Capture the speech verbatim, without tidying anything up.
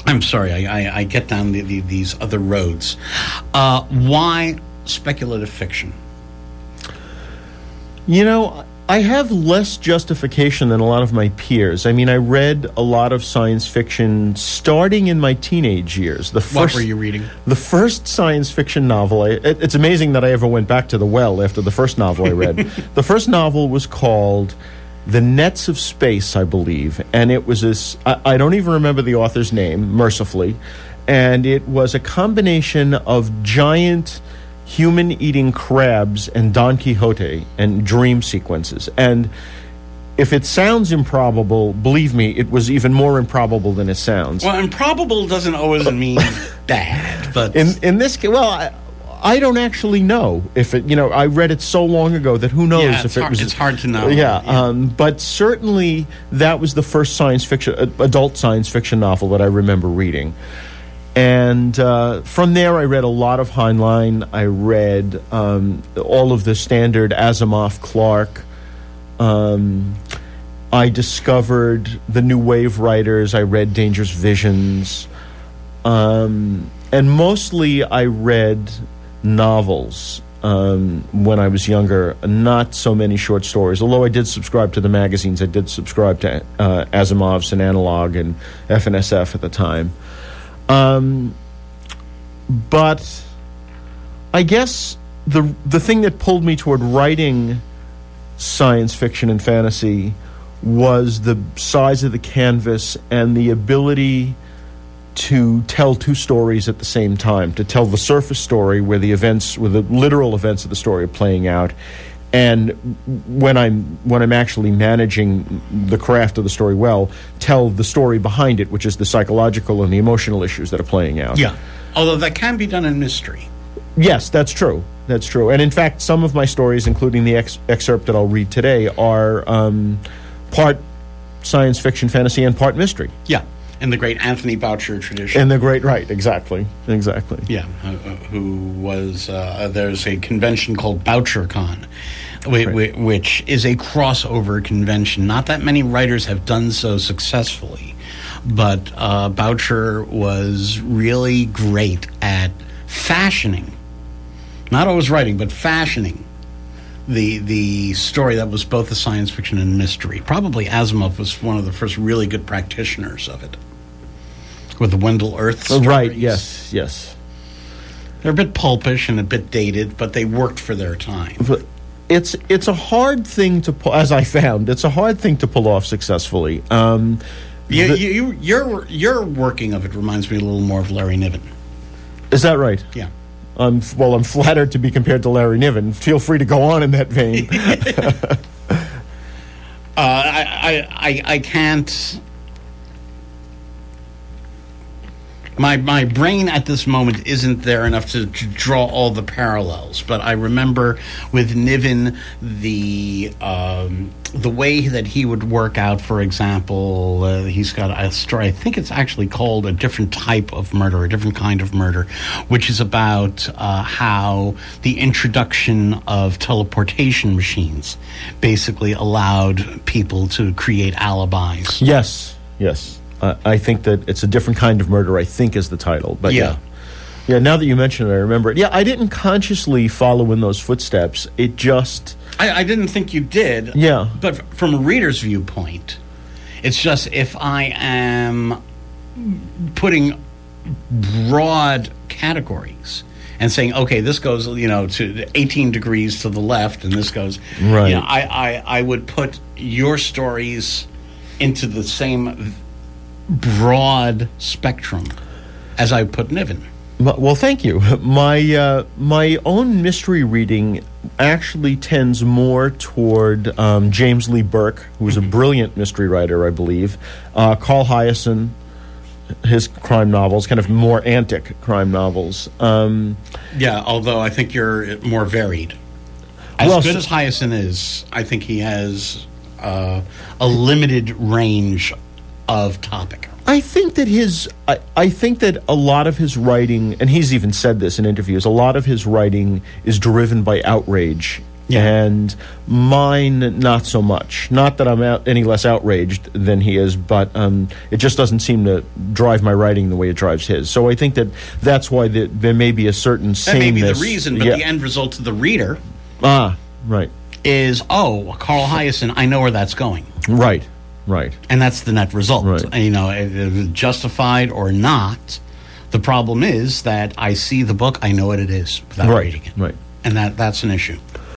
I'm sorry, I, I, I get down the, the, these other roads. Uh, why speculative fiction? You know, I have less justification than a lot of my peers. I mean, I read a lot of science fiction starting in my teenage years. The first, what were you reading? The first science fiction novel, I, it, it's amazing that I ever went back to the well after the first novel I read. The first novel was called The Nets of Space, I believe, and it was this, I, I don't even remember the author's name, mercifully, and it was a combination of giant human-eating crabs and Don Quixote and dream sequences. And if it sounds improbable, believe me, it was even more improbable than it sounds. Well, improbable doesn't always mean bad, but... In, in this case, well... I, I don't actually know if it, you know, I read it so long ago that who knows yeah, if it hard, was... it's hard to know. Yeah, yeah. Um, but certainly that was the first science fiction, adult science fiction novel that I remember reading. And uh, from there I read a lot of Heinlein. I read um, all of the standard Asimov, Clarke. Um, I discovered the New Wave writers. I read Dangerous Visions. Um, and mostly I read... novels um, when I was younger, not so many short stories. Although I did subscribe to the magazines, I did subscribe to uh, Asimov's and Analog and F N S F at the time. Um, but I guess the the thing that pulled me toward writing science fiction and fantasy was the size of the canvas and the ability to tell two stories at the same time, to tell the surface story where the events, where the literal events of the story are playing out, and when I'm when I'm actually managing the craft of the story well, tell the story behind it, which is the psychological and the emotional issues that are playing out. Yeah, although that can be done in mystery. Yes, that's true. That's true. And in fact, some of my stories, including the ex- excerpt that I'll read today, are um, part science fiction, fantasy, and part mystery. Yeah. In the great Anthony Boucher tradition. In the great, right, exactly, exactly. Yeah, uh, who was, uh, there's a convention called BoucherCon, which, right. which is a crossover convention. Not that many writers have done so successfully, but uh, Boucher was really great at fashioning, not always writing, but fashioning the the story that was both a science fiction and mystery. Probably Asimov was one of the first really good practitioners of it. With the Wendell Earth stories. Right, yes, yes. They're a bit pulpish and a bit dated, but they worked for their time. But it's it's a hard thing to pull, as I found, it's a hard thing to pull off successfully. Um, you, the, you, your, your working of it reminds me a little more of Larry Niven. Is that right? Yeah. Um, well, I'm flattered to be compared to Larry Niven. Feel free to go on in that vein. uh, I, I, I, I can't... My my brain at this moment isn't there enough to, to draw all the parallels, but I remember with Niven the um, the way that he would work out. For example, uh, he's got a story. I think it's actually called A Different Type of Murder, a different kind of murder, which is about uh, how the introduction of teleportation machines basically allowed people to create alibis. Yes, yes. Uh, I think that it's A Different Kind of Murder, I think, is the title. But yeah. yeah. Yeah, now that you mention it, I remember it. Yeah, I didn't consciously follow in those footsteps. It just... I, I didn't think you did. Yeah. But from a reader's viewpoint, it's just if I am putting broad categories and saying, okay, this goes, you know, to eighteen degrees to the left, and this goes... Right. You know, I, I, I would put your stories into the same... broad spectrum as I put Niven. Well, thank you. My uh, my own mystery reading actually tends more toward um, James Lee Burke, who was a brilliant mystery writer, I believe. Uh, Carl Hiaasen, his crime novels, kind of more antic crime novels. Um, yeah, although I think you're more varied. As well, good so, as Hiaasen is, I think he has uh, a limited range of topic. I think that his, I, I think that a lot of his writing, and he's even said this in interviews, a lot of his writing is driven by outrage Yeah. And mine, not so much. Not that I'm out, any less outraged than he is, but um, it just doesn't seem to drive my writing the way it drives his. So I think that that's why the, there may be a certain that sameness. may be the reason, but yeah. the end result to the reader ah, right, is, oh, Carl Hiaasen, I know where that's going. right, right. And that's the net result. Right. And, you know, if it's justified or not, the problem is that I see the book, I know what it is without Right, reading it. right. And that that's an issue.